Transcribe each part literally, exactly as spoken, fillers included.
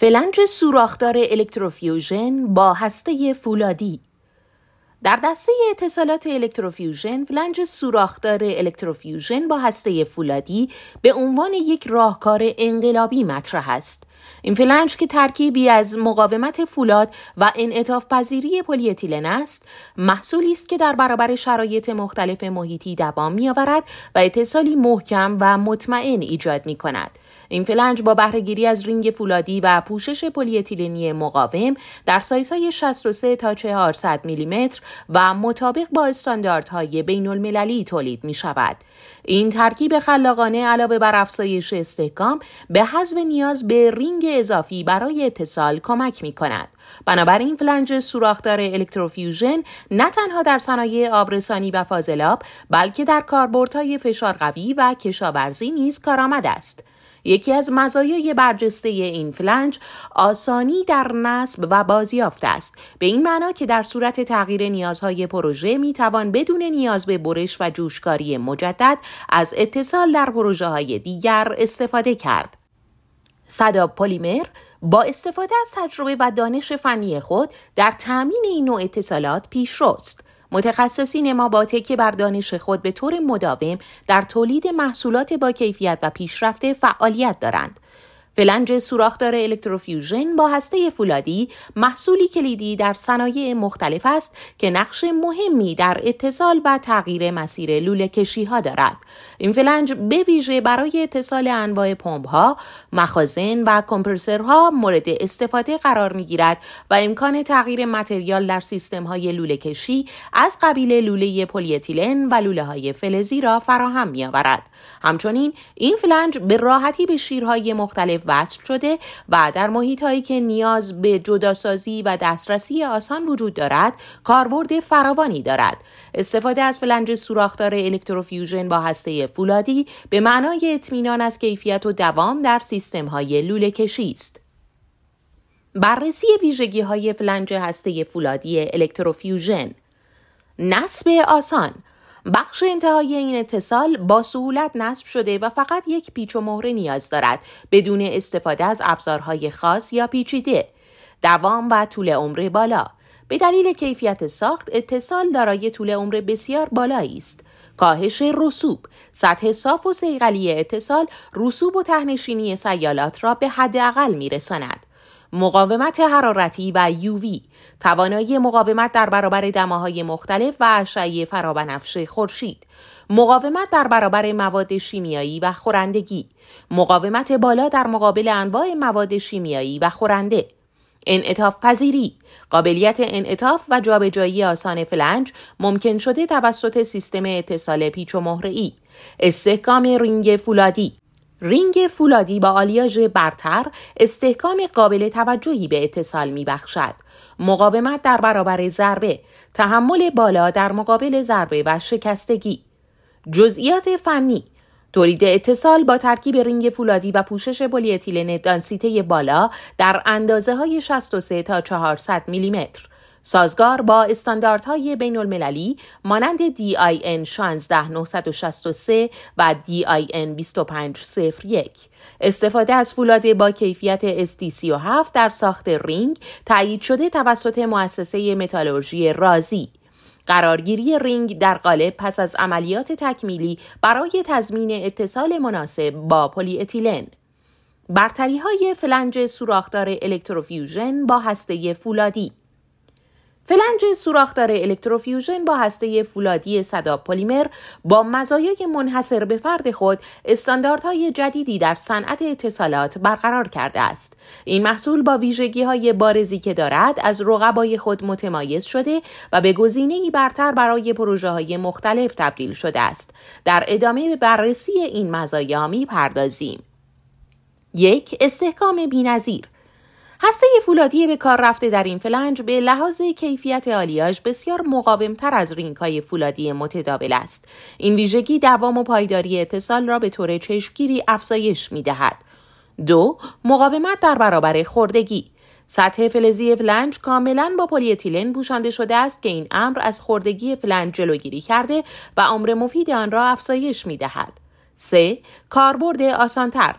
فلنج سوراخدار الکتروفیوژن با هسته فولادی. در دسته اتصالات الکتروفیوژن، فلنج سوراخدار الکتروفیوژن با هسته فولادی به عنوان یک راهکار انقلابی مطرح است. این فلنج که ترکیبی از مقاومت فولاد و انعطاف پذیری پلی اتیلن است، محصولی است که در برابر شرایط مختلف محیطی دوام می‌آورد و اتصالی محکم و مطمئن ایجاد می‌کند. این فلنج با بهره‌گیری از رینگ فولادی و پوشش پلی اتیلنی مقاوم در سایزهای شصت و سه تا چهارصد میلیمتر و مطابق با استانداردهای بین‌المللی تولید می‌شود. این ترکیب خلاقانه علاوه بر افزایش استحکام به حذف نیاز به رینگ اضافی برای اتصال کمک می‌کند. بنابراین فلنج سوراخدار الکتروفیوژن نه تنها در صنایع آبرسانی و فاضلاب، بلکه در کاربردهای فشار قوی و کشاورزی نیز کارآمد است. یکی از مزایای برجسته این فلنج آسانی در نصب و بازیافت است، به این معنا که در صورت تغییر نیازهای پروژه می توان بدون نیاز به برش و جوشکاری مجدد از اتصال در پروژه‌های دیگر استفاده کرد. سداب پلیمر با استفاده از تجربه و دانش فنی خود در تأمین این نوع اتصالات پیشروست. متخصصین ما با تکیه بر دانش خود به طور مداوم در تولید محصولات با کیفیت و پیشرفته فعالیت دارند. فلنج سوراخدار الکتروفیوژن با هسته فولادی محصولی کلیدی در صنایع مختلف است که نقش مهمی در اتصال و تغییر مسیر لوله کشی ها دارد. این فلنج به ویژه برای اتصال انواع پمپ ها، مخازن و کمپرسورها مورد استفاده قرار می گیرد و امکان تغییر متریال در سیستم های لوله کشی از قبیل لوله پلی اتیلن و لوله های فلزی را فراهم می آورد. همچنین این فلنج به راحتی به شیرهای مختلف وصل شده و در محیط‌هایی که نیاز به جداسازی و دسترسی آسان وجود دارد، کاربرد فراوانی دارد. استفاده از فلنج سوراخدار الکتروفیوژن با هسته فولادی به معنای اطمینان از کیفیت و دوام در سیستم‌های لوله کشی است. بررسی ویژگی‌های فلنج هسته فولادی الکتروفیوژن. نصب آسان. بخش انتهایی این اتصال با سهولت نصب شده و فقط یک پیچ و مهره نیاز دارد، بدون استفاده از ابزارهای خاص یا پیچیده. دوام و طول عمر بالا. به دلیل کیفیت ساخت، اتصال دارای طول عمر بسیار بالایی است. کاهش رسوب. سطح صاف و صیقلی اتصال رسوب و ته‌نشینی سیالات را به حداقل می‌رساند. مقاومت حرارتی و یووی، توانایی مقاومت در برابر دماهای مختلف و اشعه فرابنفش خورشید، مقاومت در برابر مواد شیمیایی و خورندگی، مقاومت بالا در مقابل انواع مواد شیمیایی و خورنده، انعطاف پذیری، قابلیت انعطاف و جابجایی آسان فلنج ممکن شده توسط سیستم اتصال پیچ و مهره‌ای، استحکام رینگ فولادی. رینگ فولادی با آلیاژ برتر استحکام قابل توجهی به اتصال می بخشد. مقاومت در برابر ضربه، تحمل بالا در مقابل ضربه و شکستگی. جزئیات فنی: تولید اتصال با ترکیب رینگ فولادی و پوشش پلی اتیلن دانسیته بالا در اندازه های شصت و سه تا چهارصد میلیمتر. سازگار با استانداردهای بین المللی مانند دی آی ان یک شش نه شش سه و دی آی ان دو پنج صفر یک. استفاده از فولاد با کیفیت اس تی سی و هفت در ساخت رینگ تایید شده توسط مؤسسه متالورژی رازی. قرارگیری رینگ در قالب پس از عملیات تکمیلی برای تضمین اتصال مناسب با پلی اتیلن. برتری‌های فلنج سوراخدار الکتروفیوژن با هسته فولادی. فلنج سوراخدار الکتروفیوژن با هسته فولادی سداب پلیمر با مزایای منحصر به فرد خود استانداردهای جدیدی در صنعت اتصالات برقرار کرده است. این محصول با ویژگی‌های بارزی که دارد از رقبای خود متمایز شده و به گزینه‌ای برتر برای پروژه‌های مختلف تبدیل شده است. در ادامه به بررسی این مزایا می‌پردازیم. یک، استحکام بی‌نظیر. هسته فولادی به کار رفته در این فلنج به لحاظ کیفیت آلیاژ بسیار مقاوم‌تر از رینگ‌های فولادی متداول است. این ویژگی دوام و پایداری اتصال را به طور چشمگیری افزایش می‌دهد. دو، مقاومت در برابر خوردگی. سطح فلزی فلنج کاملاً با پلی اتیلن پوشانده شده است که این امر از خوردگی فلنج جلوگیری کرده و عمر مفید آن را افزایش می‌دهد. سه، کاربرد آسان‌تر.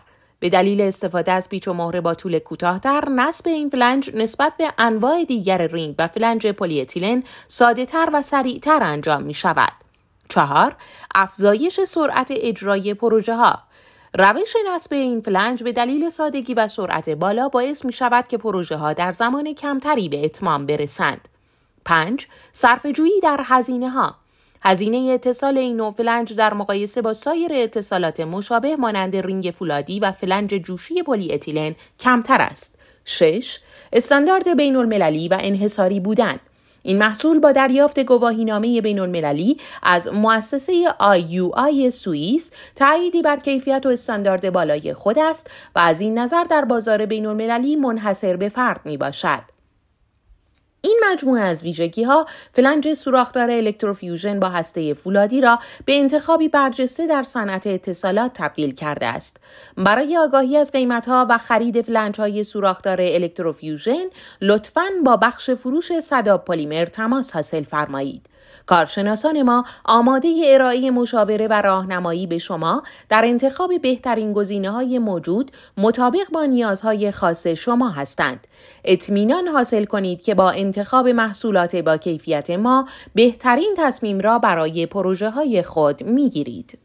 به دلیل استفاده از پیچ و مهره با طول کوتاه‌تر، نصب این فلنج نسبت به انواع دیگر رینگ و فلنج پلی اتیلن ساده‌تر و سریعتر انجام می شود. چهار. افزایش سرعت اجرای پروژه ها. روش نصب این فلنج به دلیل سادگی و سرعت بالا باعث می شود که پروژه ها در زمان کمتری به اتمام برسند. پنج. صرفه‌جویی در هزینه ها. هزینه اتصال این نوع فلنج در مقایسه با سایر اتصالات مشابه مانند رینگ فولادی و فلنج جوشی پلی اتیلن کمتر است. شش. استاندارد بین المللی و انحصاری بودن. این محصول با دریافت گواهینامه بین المللی از مؤسسه آی یو آی سوئیس تأییدی بر کیفیت و استاندارد بالای خود است و از این نظر در بازار بین المللی منحصر به فرد می باشد. این مجموعه از ویژگی‌ها فلنج سوراخ‌دار الکتروفیوژن با هسته فولادی را به انتخابی برجسته در صنعت اتصالات تبدیل کرده است. برای آگاهی از قیمت‌ها و خرید فلنج‌های سوراخ‌دار الکتروفیوژن، لطفاً با بخش فروش سداب پلیمر تماس حاصل فرمایید. کارشناسان ما آماده ارائه مشاوره و راهنمایی به شما در انتخاب بهترین گزینه‌های موجود مطابق با نیازهای خاص شما هستند. اطمینان حاصل کنید که با انتخاب محصولات با کیفیت ما بهترین تصمیم را برای پروژه‌های خود می‌گیرید.